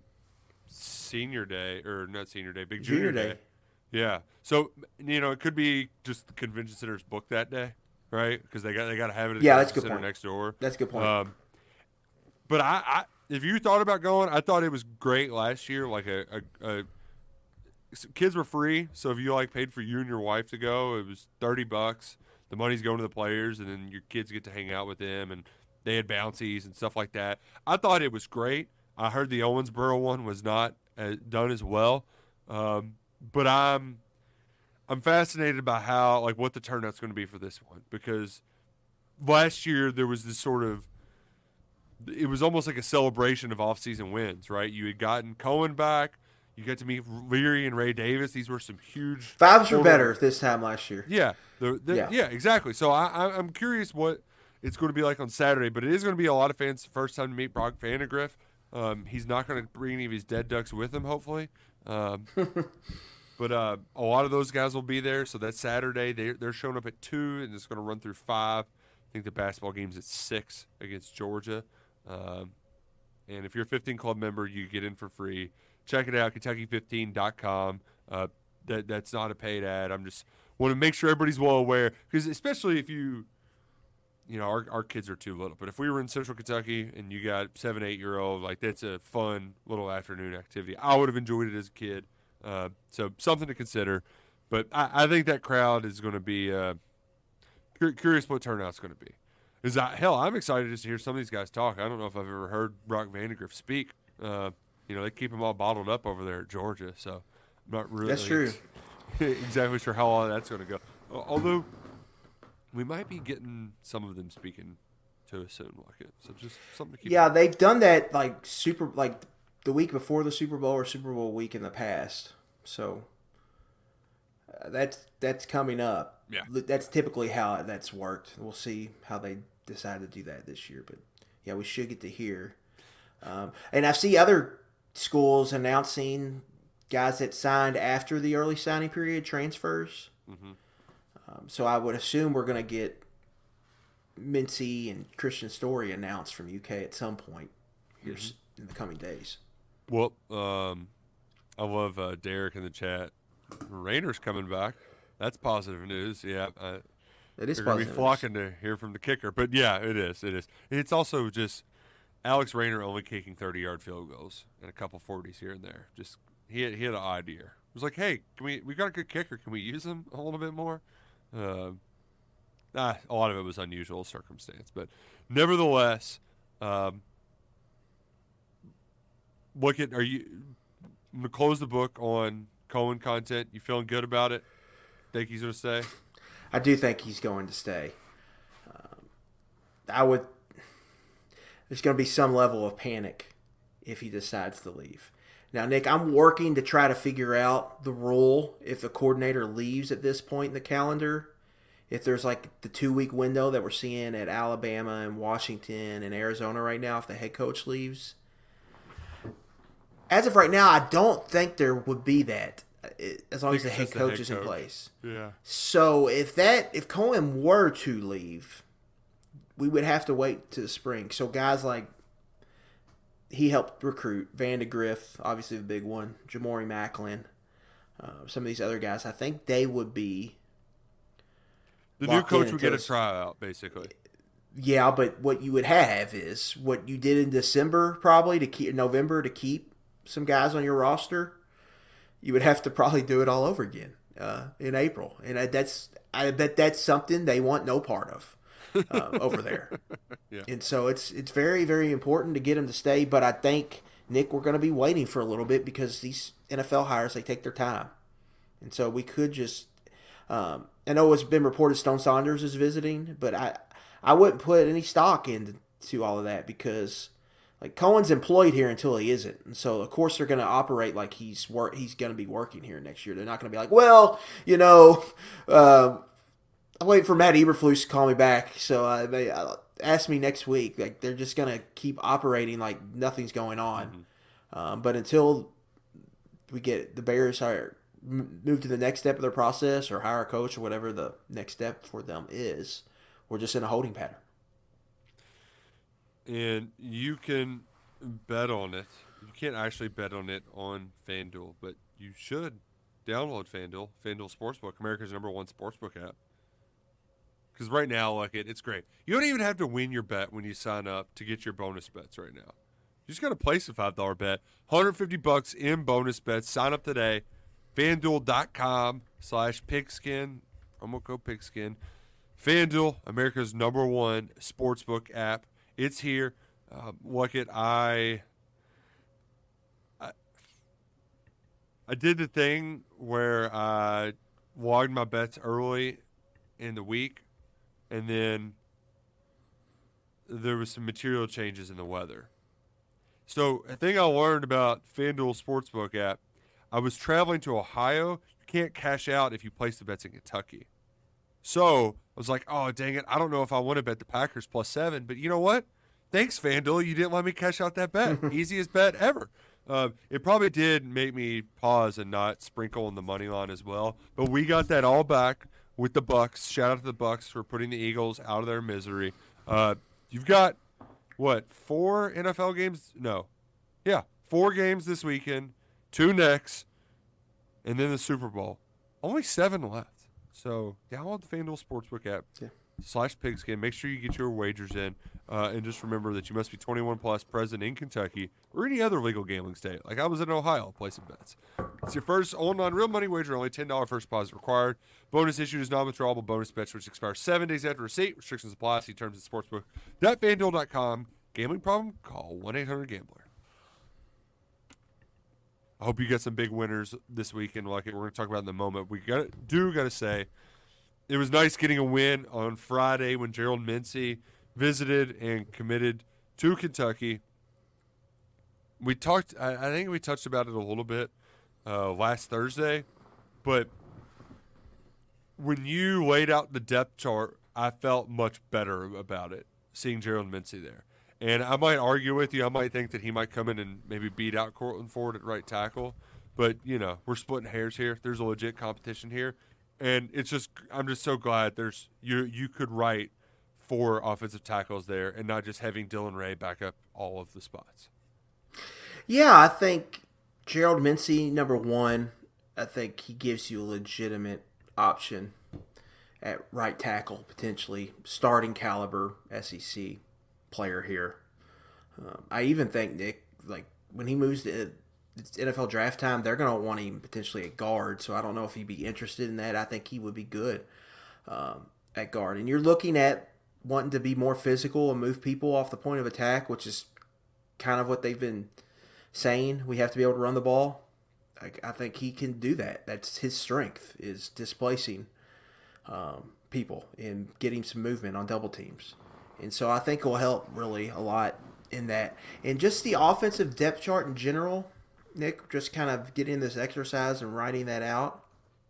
senior day, or not senior day, big junior day. Yeah, so it could be just the convention center's booked that day, right? Because they got to have it at the convention center next door. That's a good point. But I if you thought about going, I thought it was great last year. Like kids were free, so if you paid for you and your wife to go, it was $30. The money's going to the players, and then your kids get to hang out with them, and they had bouncies and stuff like that. I thought it was great. I heard the Owensboro one was not done as well, but I'm fascinated by how what the turnout's going to be for this one, because last year there was this it was almost like a celebration of off-season wins, right? You had gotten Cohen back. You got to meet Leary and Ray Davis. These were some huge. Vibes were better this time last year. Yeah, yeah, exactly. So I'm curious what it's going to be like on Saturday, but it is going to be a lot of fans' first time to meet Brock Vandagriff. He's not going to bring any of his dead ducks with him, hopefully. But a lot of those guys will be there. So that's Saturday. They're showing up at 2, and it's going to run through 5. I think the basketball game's at 6 against Georgia. And if you're a 15 Club member, you get in for free. Check it out, Kentucky15.com. That's not a paid ad. I'm just want to make sure everybody's well aware, because especially if our kids are too little. But if we were in Central Kentucky and you got 7, 8-year-old, that's a fun little afternoon activity. I would have enjoyed it as a kid. So something to consider. But I think that crowd is going to be curious what turnout's going to be. I'm excited just to hear some of these guys talk. I don't know if I've ever heard Brock Vandagriff speak. They keep him all bottled up over there at Georgia, so I'm not really That's true. exactly sure how all that's going to go. Although we might be getting some of them speaking to us soon, so just something to keep. Yeah, they've done that the week before the Super Bowl or Super Bowl week in the past. So that's coming up. Yeah, that's typically how that's worked. We'll see how they decide to do that this year, but yeah, we should get to hear. And I see other schools announcing guys that signed after the early signing period transfers. Mm-hmm. So I would assume we're going to get Mincy and Christian Story announced from UK at some point here in the coming days. Well, I love Derek in the chat. Rainer's coming back. That's positive news. Yeah, it is. They're going to be flocking to hear from the kicker. But yeah, it is. It's also just Alex Rayner only kicking 30-yard field goals and a couple 40s here and there. Just he had an odd year. It was like, hey, we got a good kicker. Can we use him a little bit more? A lot of it was unusual circumstance, but nevertheless, I'm going to close the book on Cohen content. You feeling good about it? Think he's going to stay? I do think he's going to stay. There's going to be some level of panic if he decides to leave. Now, Nick, I'm working to try to figure out the rule if the coordinator leaves at this point in the calendar. If there's the 2-week window that we're seeing at Alabama and Washington and Arizona right now, if the head coach leaves. As of right now, I don't think there would be that, as long as the head coach is in place. Yeah. So if Cohen were to leave, we would have to wait to the spring. So guys he helped recruit Vandagriff, obviously the big one, Jamori Macklin, some of these other guys. I think they would be. The new coach would get a tryout, basically. Yeah, but what you would have is what you did in December, probably November to keep some guys on your roster. You would have to probably do it all over again in April, and I bet that's something they want no part of over there. Yeah. And so it's very, very important to get him to stay. But I think, Nick, we're going to be waiting for a little bit because these NFL hires, they take their time. And so we could just I know it's been reported Stone Saunders is visiting, but I wouldn't put any stock into all of that because like Cohen's employed here until he isn't. And so, of course, they're going to operate like he's going to be working here next year. They're not going to be like, well, I'm waiting for Matt Eberflus to call me back. So they ask me next week. Like they're just going to keep operating like nothing's going on. Mm-hmm. But until we get the Bears move to the next step of their process or hire a coach or whatever the next step for them is, we're just in a holding pattern. And you can bet on it. You can't actually bet on it on FanDuel, but you should download FanDuel, FanDuel Sportsbook, America's #1 sportsbook app. Because right now, like it's great. You don't even have to win your bet when you sign up to get your bonus bets right now. You just got to place a $5 bet, $150 in bonus bets. Sign up today, FanDuel.com/pigskin. Promo code pigskin. FanDuel, America's #1 sportsbook app. It's here. Look it. I did the thing where I logged my bets early in the week, and then there was some material changes in the weather. So a thing I learned about FanDuel Sportsbook app, I was traveling to Ohio. You can't cash out if you place the bets in Kentucky. So I was like, oh, dang it. I don't know if I want to bet the Packers +7, but you know what? Thanks, FanDuel. You didn't let me cash out that bet. Easiest bet ever. It probably did make me pause and not sprinkle on the money line as well. But we got that all back with the Bucks. Shout out to the Bucks for putting the Eagles out of their misery. You've got, 4 NFL games? No. Yeah, 4 games this weekend, 2 next, and then the Super Bowl. Only 7 left. So download the FanDuel Sportsbook app. Yeah. /pigskin. Make sure you get your wagers in. And just remember that you must be 21 plus, present in Kentucky or any other legal gambling state. Like I was in Ohio placing bets. It's your first online real money wager, only $10 first deposit required. Bonus issued is non-withdrawable bonus bets, which expire 7 days after receipt. Restrictions apply. See terms at sportsbook.fanduel.com. Gambling problem? Call 1-800-GAMBLER. I hope you got some big winners this weekend. Like we're going to talk about in a moment. We got to say, it was nice getting a win on Friday when Gerald Mincey visited and committed to Kentucky. We talked, I think we touched about it a little bit last Thursday, but when you laid out the depth chart, I felt much better about it, seeing Gerald Mincey there. And I might argue with you. I might think that he might come in and maybe beat out Cortland Ford at right tackle. But, we're splitting hairs here. There's a legit competition here. And I'm just so glad you could write 4 offensive tackles there and not just having Dylan Ray back up all of the spots. Yeah, I think Gerald Mincey, #1, I think he gives you a legitimate option at right tackle, potentially starting caliber SEC player here. I even think, Nick, like when he moves to it's NFL draft time, they're going to want him potentially at guard, so I don't know if he'd be interested in that. I think he would be good at guard. And you're looking at wanting to be more physical and move people off the point of attack, which is kind of what they've been saying. We have to be able to run the ball. I think he can do that. That's his strength, is displacing people and getting some movement on double teams. And so I think it will help really a lot in that. And just the offensive depth chart in general, Nick, just kind of getting this exercise and writing that out,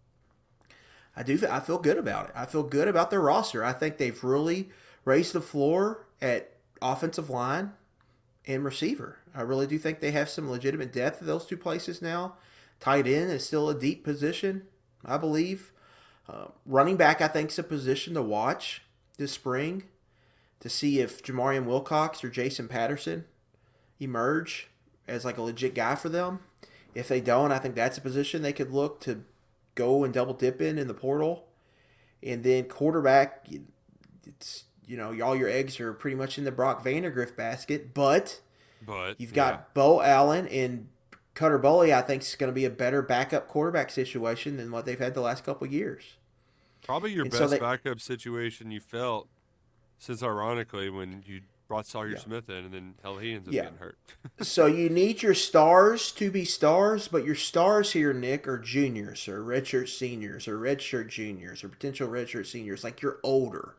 I feel good about it. I feel good about their roster. I think they've really raised the floor at offensive line and receiver. I really do think they have some legitimate depth at those 2 places now. Tight end is still a deep position, I believe. Running back, I think, is a position to watch this spring to see if Jamarian Wilcox or Jason Patterson emerge as like a legit guy for them. If they don't, I think that's a position they could look to go and double dip in the portal. And then quarterback, it's all your eggs are pretty much in the Brock Vandagriff basket, but you've got Bo Allen and Cutter Boley, I think, is going to be a better backup quarterback situation than what they've had the last couple of years. Probably your And best so backup situation you felt since, ironically, when you brought Sawyer Smith in, and then hell, he ends up getting hurt. So you need your stars to be stars, but your stars here, Nick, are juniors or redshirt seniors or redshirt juniors or potential redshirt seniors. Like, you're older.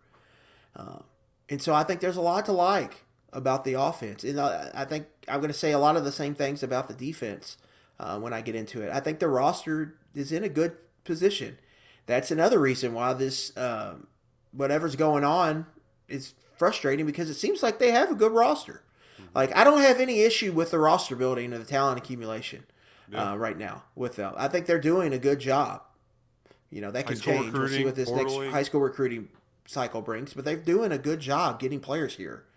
And so I think there's a lot to like about the offense. And I think I'm going to say a lot of the same things about the defense when I get into it. I think the roster is in a good position. That's another reason why this whatever's going on is frustrating, because it seems like they have a good roster. Like, I don't have any issue with the roster building and the talent accumulation right now with them. I think they're doing a good job. You know, that can change. We'll see what this next high school recruiting cycle brings, but they're doing a good job getting players here.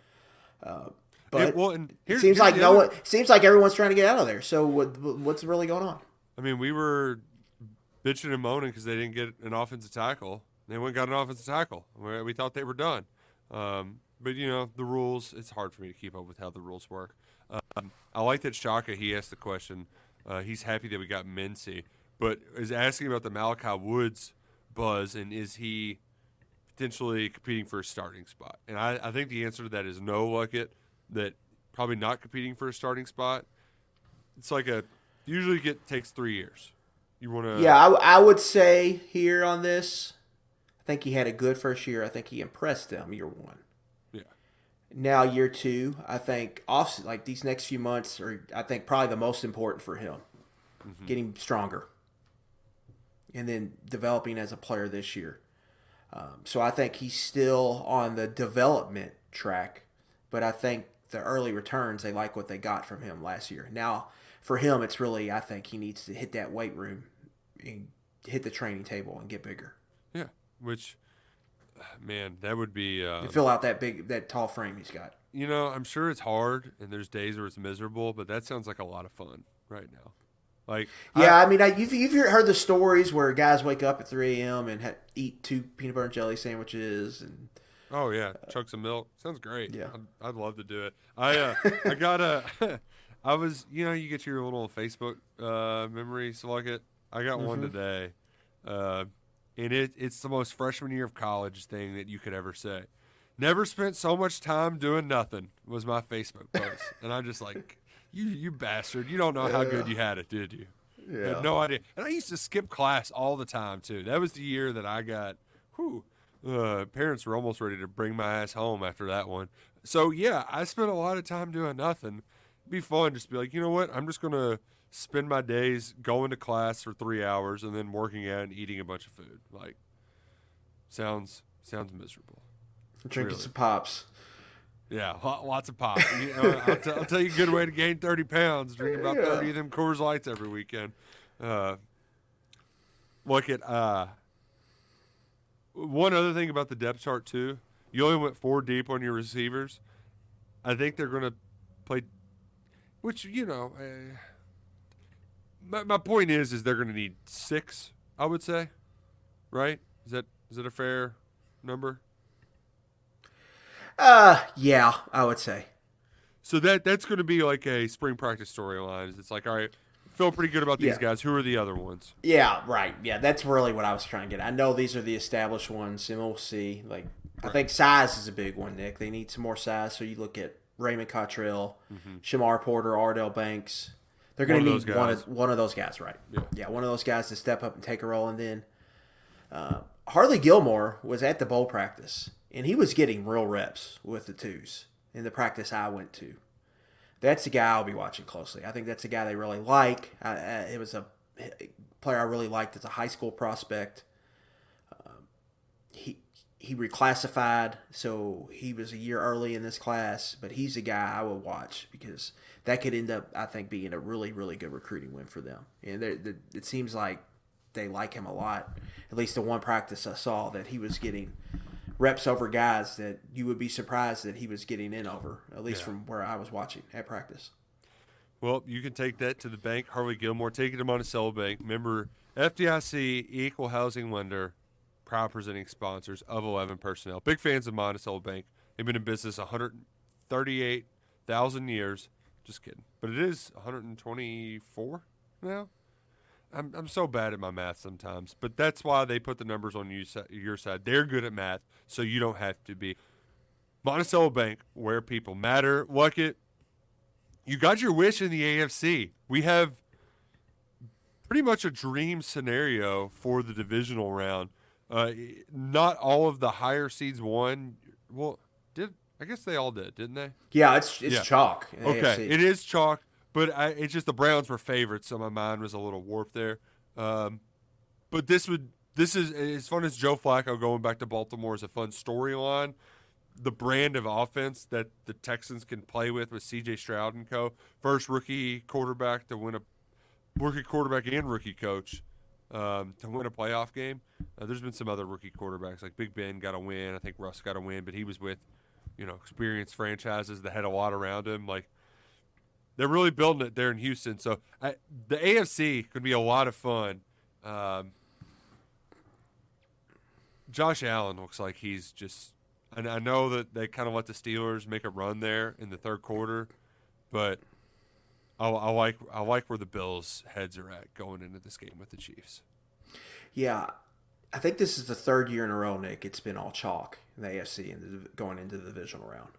But it seems like seems like everyone's trying to get out of there. So what's really going on? I mean, we were bitching and moaning because they didn't get an offensive tackle. They went and got an offensive tackle. We thought they were done. But, you know, the rules, it's hard for me to keep up with how the rules work. I like that Shaka, he asked the question. He's happy that we got Mincy, but is asking about the Malachi Woods buzz, and is he potentially competing for a starting spot? And I think the answer to that is no, Luckett, that probably not competing for a starting spot. It's like usually takes 3 years. You want to? Yeah, I would say here on this, I think he had a good first year. I think he impressed them year one. Yeah. Now year two, I think like these next few months are, I think, probably the most important for him, getting stronger, and then developing as a player this year. So I think he's still on the development track, but I think the early returns, they like what they got from him last year. Now, for him, it's really, I think he needs to hit that weight room and hit the training table and get bigger. Yeah, which, man, that would be... and fill out that tall frame he's got. You know, I'm sure it's hard, and there's days where it's miserable, but that sounds like a lot of fun right now. Like, yeah, you've heard the stories where guys wake up at 3 a.m. and eat 2 peanut butter and jelly sandwiches and... Oh, yeah, chunks of milk. Sounds great. Yeah. I'd love to do it. I got I was, you get your little Facebook memories, Luckett. I got one today, and it's the most freshman year of college thing that you could ever say. Never spent so much time doing nothing was my Facebook post. And I'm just like, you bastard. You don't know how good you had it, did you? Yeah. I had no idea. And I used to skip class all the time, too. That was the year that I got, parents were almost ready to bring my ass home after that one. So, yeah, I spent a lot of time doing nothing. It'd be fun just to be like, you know what? I'm just going to spend my days going to class for 3 hours and then working out and eating a bunch of food. Like, sounds miserable. Drinking some pops. Yeah, lots of pop. I'll tell you a good way to gain 30 pounds. Drink about 30 of them Coors Lights every weekend. Look at one other thing about the depth chart, too. You only went 4 deep on your receivers. I think they're going to play, which, my point is they're going to need 6, I would say. Right? Is that a fair number? Yeah, I would say. So that's going to be like a spring practice storyline. It's like, all right, feel pretty good about these guys. Who are the other ones? Yeah, right. Yeah, that's really what I was trying to get at. I know these are the established ones, and we'll see. Like, I think size is a big one, Nick. They need some more size. So you look at Raymond Cottrell, Shamar Porter, Ardell Banks. They're going to need one of those guys, right? Yeah, one of those guys to step up and take a role. And then Harley Gilmore was at the bowl practice, and he was getting real reps with the twos in the practice I went to. That's the guy I'll be watching closely. I think that's a guy they really like. It was a player I really liked as a high school prospect. He reclassified, so he was a year early in this class, but he's a guy I would watch because that could end up, I think, being a really, really good recruiting win for them. And it seems like they like him a lot. At least the one practice I saw that he was getting reps over guys that you would be surprised that he was getting in over, at least from where I was watching at practice. Well, you can take that to the bank. Harley Gilmore, take it to Monticello Bank. Remember, FDIC, equal housing lender, proud presenting sponsors of 11 Personnel. Big fans of Monticello Bank. They've been in business 138,000 years. Just kidding. But it is 124 now. I'm so bad at my math sometimes, but that's why they put the numbers on your side. They're good at math, so you don't have to be. Monticello Bank, where people matter. Luckett, you got your wish in the AFC. We have pretty much a dream scenario for the divisional round. Not all of the higher seeds won. Well, I guess they all did, didn't they? Yeah, it's chalk. In the Okay, AFC. it is chalk, but it's just the Browns were favorites, so my mind was a little warped there. But this is as fun as Joe Flacco going back to Baltimore is a fun storyline. The brand of offense that the Texans can play with C.J. Stroud and co. First rookie quarterback to win rookie quarterback and rookie coach to win a playoff game. There's been some other rookie quarterbacks like Big Ben got a win. I think Russ got a win, but he was with experienced franchises that had a lot around him. Like they're really building it there in Houston. So the AFC could be a lot of fun. Josh Allen looks like he's just. And I know that they kind of let the Steelers make a run there in the third quarter, but I like where the Bills' heads are at going into this game with the Chiefs. Yeah, I think this is the third year in a row, Nick. It's been all chalk in the AFC and going into the divisional round.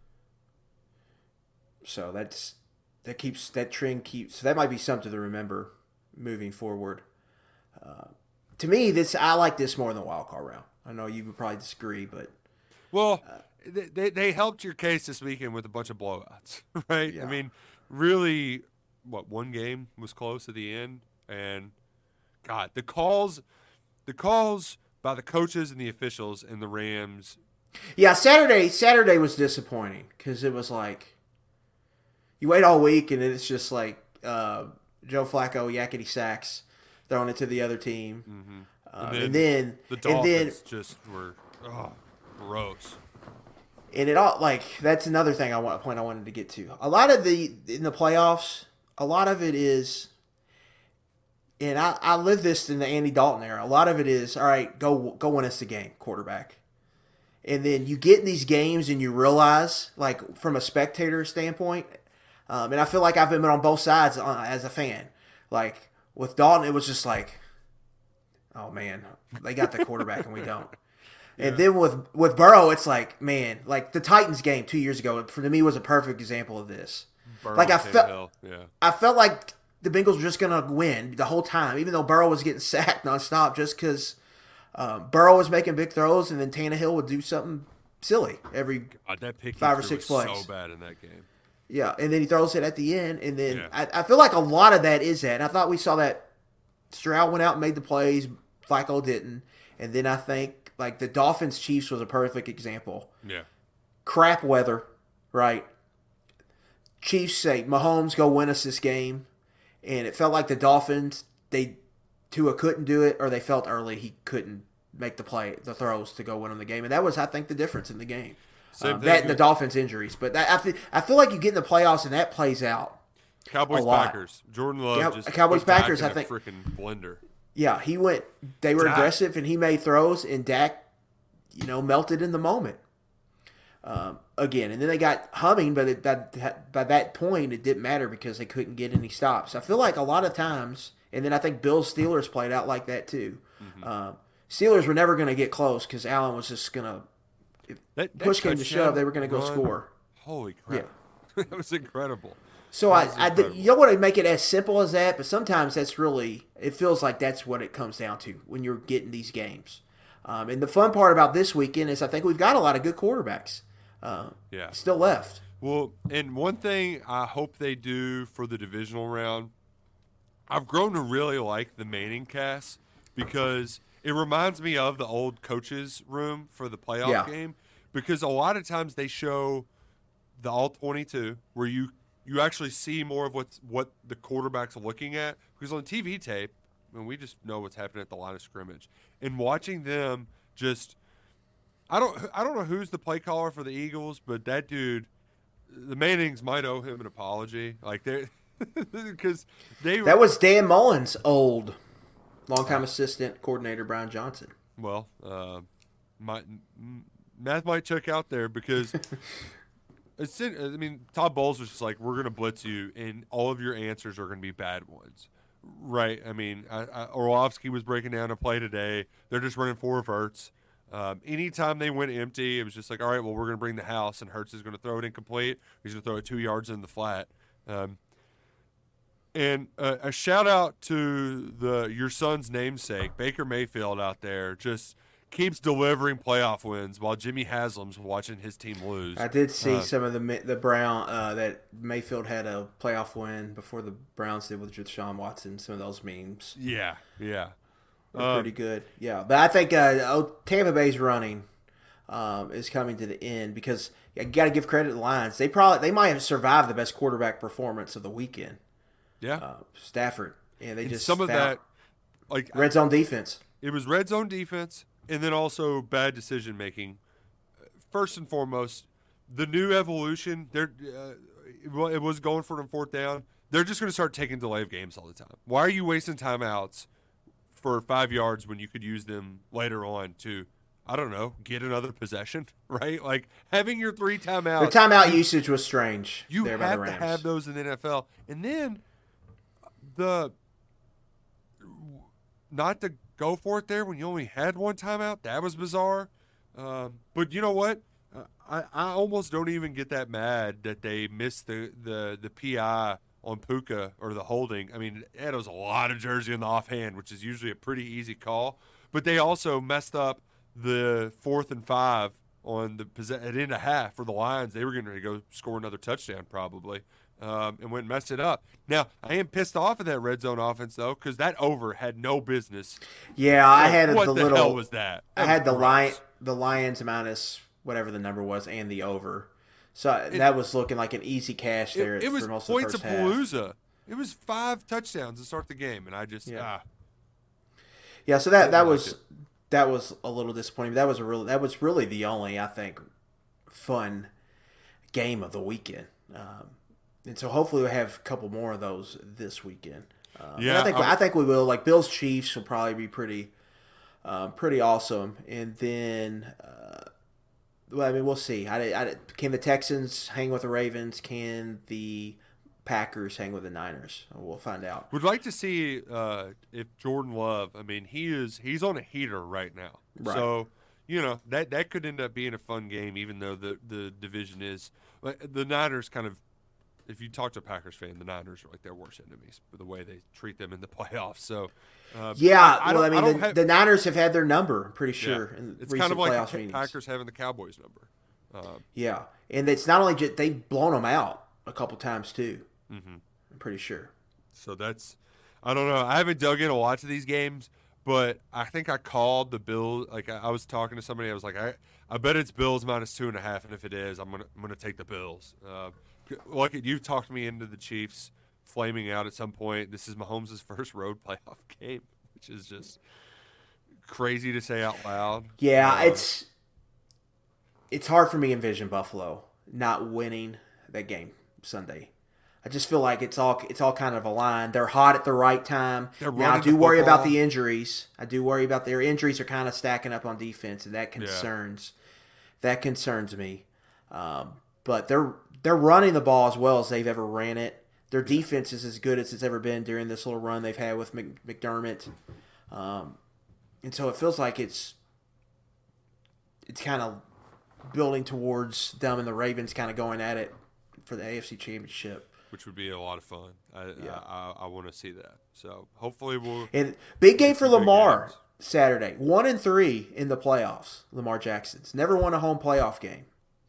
So that trend keeps. So that might be something to remember moving forward. To me, I like this more than the wild card round. I know you would probably disagree, but well, they helped your case this weekend with a bunch of blowouts, right? Yeah. I mean, really, one game was close at the end, and God, the calls by the coaches and the officials in the Rams. Yeah, Saturday was disappointing because it was like you wait all week and then it's just like Joe Flacco yakety sacks throwing it to the other team, and then the Dolphins just were gross. And it all that's another thing I wanted to get to. A lot of in the playoffs, a lot of it is. And I lived this in the Andy Dalton era. A lot of it is, all right, go win us the game, quarterback. And then you get in these games and you realize, like, from a spectator standpoint, and I feel like I've been on both sides as a fan. Like, with Dalton, it was just like, oh, man, they got the quarterback and we don't. And then with Burrow, it's like, man, like the Titans game 2 years ago, for me, was a perfect example of this. Burrow, like, I felt like the Bengals were just going to win the whole time, even though Burrow was getting sacked nonstop just because Burrow was making big throws and then Tannehill would do something silly every that pick 5 or 6 plays. So bad in that game. Yeah, and then he throws it at the end, and then I feel like a lot of that is that. And I thought we saw that Stroud went out and made the plays, Flacco didn't, and then I think like the Dolphins-Chiefs was a perfect example. Yeah. Crap weather, right? Chiefs say, Mahomes, go win us this game. And it felt like the Dolphins, Tua couldn't do it, or they felt early he couldn't make the throws to go win them the game. And that was, I think, the difference in the game. That and the Dolphins' injuries. But I feel like you get in the playoffs and that plays out. Cowboys-Packers. Jordan Love just Cowboys-Packers, I think. Freaking blender. Yeah, they were aggressive, and he made throws, and Dak, melted in the moment. Again, and then they got humming, but by that point, it didn't matter because they couldn't get any stops. I feel like a lot of times, and then I think Bills-Steelers played out like that too. Mm-hmm. Steelers were never going to get close because Allen was just going to push came to shove. They were going to go score. Holy crap! Yeah. That was incredible. So you don't want to make it as simple as that, but sometimes that's really it feels like that's what it comes down to when you're getting these games. And the fun part about this weekend is I think we've got a lot of good quarterbacks. Still left. Well, and one thing I hope they do for the divisional round, I've grown to really like the Manning cast because it reminds me of the old coaches' room for the playoff game because a lot of times they show the all-22 where you actually see more of what the quarterback's looking at because on TV tape, we just know what's happening at the line of scrimmage. And watching them just I don't know who's the play caller for the Eagles, but that dude, the Mannings might owe him an apology. Like because that was Dan Mullen's old longtime assistant coordinator Brian Johnson. Well, math might check out there because I mean, Todd Bowles was just like, we're going to blitz you, and all of your answers are going to be bad ones. Right. I mean, Orlovsky was breaking down a play today. They're just running 4 verts. Anytime they went empty, it was just like, all right, well, we're going to bring the house, and Hurts is going to throw it incomplete. He's going to throw it 2 yards in the flat. And a shout-out to your son's namesake, Baker Mayfield out there, just keeps delivering playoff wins while Jimmy Haslam's watching his team lose. I did see some of the Brown that Mayfield had a playoff win before the Browns did with Deshaun Watson. Some of those memes, yeah, were pretty good. Yeah, but I think Tampa Bay's running is coming to the end because you got to give credit to the Lions. They might have survived the best quarterback performance of the weekend. Yeah, Stafford, and they just some of that, like red zone defense. It was red zone defense. And then also bad decision making. First and foremost, the new evolution. It was going for them 4th down. They're just going to start taking delay of games all the time. Why are you wasting timeouts for 5 yards when you could use them later on to, I don't know, get another possession? Right? Like having your 3 timeouts. The timeout usage was strange. You there by have the to Rams. have those in the NFL, and then not to go for it there when you only had 1 timeout. That was bizarre. But you know what? I almost don't even get that mad that they missed the PI on Puka or the holding. I mean, it was a lot of jersey in the offhand, which is usually a pretty easy call. But they also messed up the 4th and 5 on at end of half for the Lions. They were going to go score another touchdown probably. And went and messed it up. Now, I am pissed off at that red zone offense, though, because that over had no business. Yeah, I had what the the little. hell was that? I had the gross. Lions minus whatever the number was and the over. So that was looking like an easy cash there It was for most points of of the first half. palooza. It was 5 touchdowns to start the game, and I just Yeah, so that was a little disappointing. That was really the only, I think, fun game of the weekend. And so hopefully we'll have a couple more of those this weekend. I think we will. Like Bills Chiefs will probably be pretty awesome. And then, we'll see. Can the Texans hang with the Ravens? Can the Packers hang with the Niners? We'll find out. Would like to see if Jordan Love. I mean, he's on a heater right now. Right. So that could end up being a fun game, even though the division is the Niners kind of. If you talk to a Packers fan, the Niners are like their worst enemies for the way they treat them in the playoffs. So, the Niners have had their number, I'm pretty sure. Yeah, in it's recent kind of like playoff the meetings. Packers having the Cowboys number. Yeah, and it's not only just they've blown them out a couple times too. Mm-hmm. I'm pretty sure. So I don't know. I haven't dug in a lot to these games, but I think I called the Bills. Like I was talking to somebody, I was like, I bet it's Bills minus 2.5, and if it is, I'm gonna take the Bills. Look, you've talked me into the Chiefs flaming out at some point. This is Mahomes' first road playoff game, which is just crazy to say out loud. Yeah, it's hard for me to envision Buffalo not winning that game Sunday. I just feel like it's all kind of aligned. They're hot at the right time. Now I do worry about the injuries. I do worry about their injuries are kind of stacking up on defense, and that concerns me. But they're running the ball as well as they've ever ran it. Their defense is as good as it's ever been during this little run they've had with McDermott. And so it feels like it's kind of building towards them and the Ravens kind of going at it for the AFC Championship. Which would be a lot of fun. I want to see that. So hopefully And big game for Lamar Saturday. 1-3 in the playoffs. Lamar Jackson's never won a home playoff game.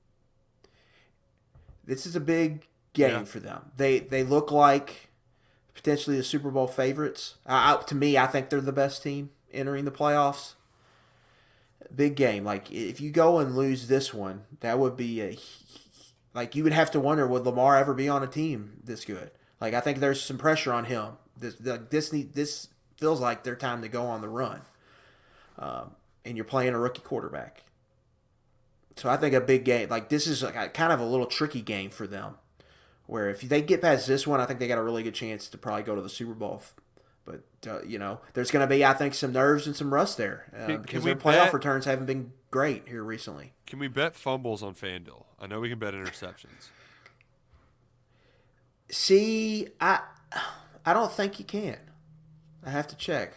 This is a big game for them. They look like potentially the Super Bowl favorites. To me, I think they're the best team entering the playoffs. Big game. Like if you go and lose this one, that would be you would have to wonder, would Lamar ever be on a team this good? Like I think there's some pressure on him. This feels like their time to go on the run. And you're playing a rookie quarterback. So I think a big game, like this is kind of a little tricky game for them. Where if they get past this one, I think they got a really good chance to probably go to the Super Bowl. But, there's going to be, I think, some nerves and some rust there because their playoff returns haven't been great here recently. Can we bet fumbles on FanDuel? I know we can bet interceptions. See, I don't think you can. I have to check.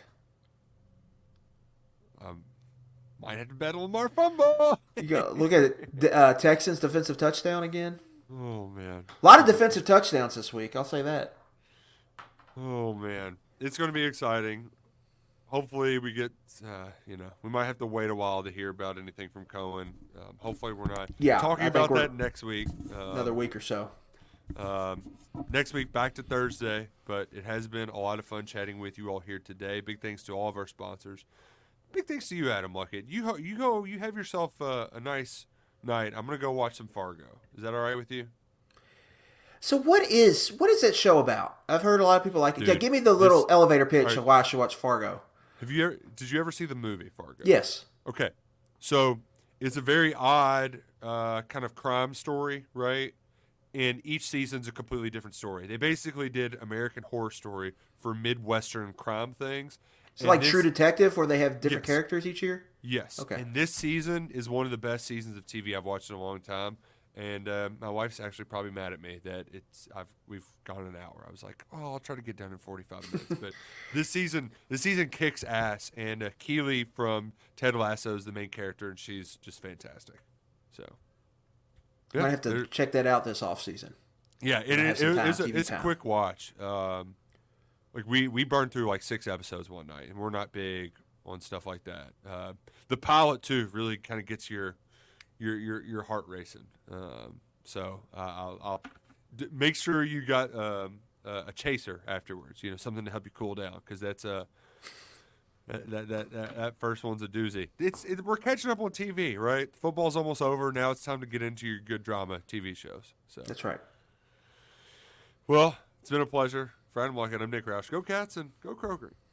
Might have to bet on Lamar fumble. You go look at it. Texans defensive touchdown again. Oh, man. A lot of defensive touchdowns this week. I'll say that. Oh, man. It's going to be exciting. Hopefully we get, we might have to wait a while to hear about anything from Cohen. Hopefully we're not talking about that next week. Another week or so. Next week, back to Thursday. But it has been a lot of fun chatting with you all here today. Big thanks to all of our sponsors. Big thanks to you, Adam Luckett. You have yourself a nice night. I'm going to go watch some Fargo. Is that all right with you? So what is that show about? I've heard a lot of people like it. Dude, yeah, give me the little elevator pitch of why I should watch Fargo. Did you ever see the movie Fargo? Yes. Okay. So it's a very odd kind of crime story, right? And each season's a completely different story. They basically did American Horror Story for Midwestern crime things. It's like True Detective where they have different characters each year? Yes. Okay. And this season is one of the best seasons of TV I've watched in a long time. And my wife's actually probably mad at me that we've gone an hour. I was like, I'll try to get done in 45 minutes. But this season kicks ass. And Keely from Ted Lasso is the main character, and she's just fantastic. So I might have to check that out this off season. Yeah, it's a quick watch. We burned through like 6 episodes one night, and we're not big on stuff like that. The pilot too really kind of gets your heart racing. So I'll make sure you got a chaser afterwards. Something to help you cool down, because that's that first one's a doozy. We're catching up on TV, right? Football's almost over. Now it's time to get into your good drama TV shows. So that's right. Well, it's been a pleasure. For Adam Luckett, I'm Nick Roush. Go Cats and go Kroger.